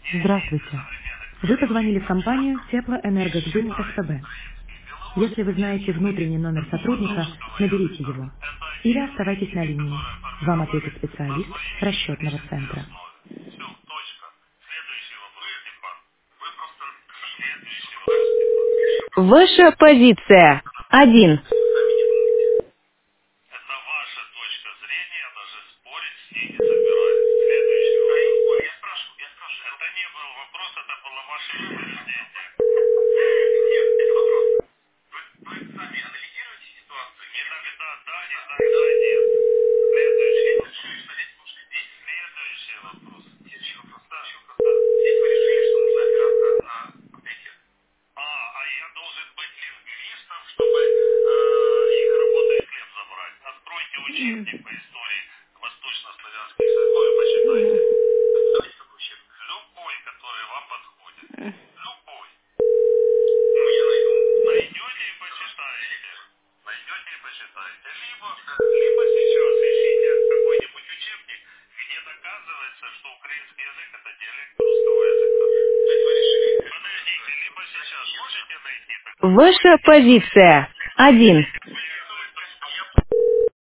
Здравствуйте. Вы позвонили в компанию Теплоэнергосбыт СПБ. Если вы знаете внутренний номер сотрудника, наберите его. Или оставайтесь на линии. Вам ответит специалист расчетного центра. Ваша позиция. Один. Ваша позиция. Один.